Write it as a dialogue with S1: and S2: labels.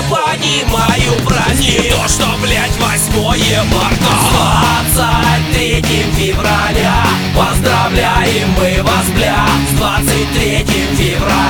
S1: понимаю про них.
S2: Не то, что, блять, 8 марта.
S1: С 23 февраля поздравляем мы вас, бля, с 23 февраля.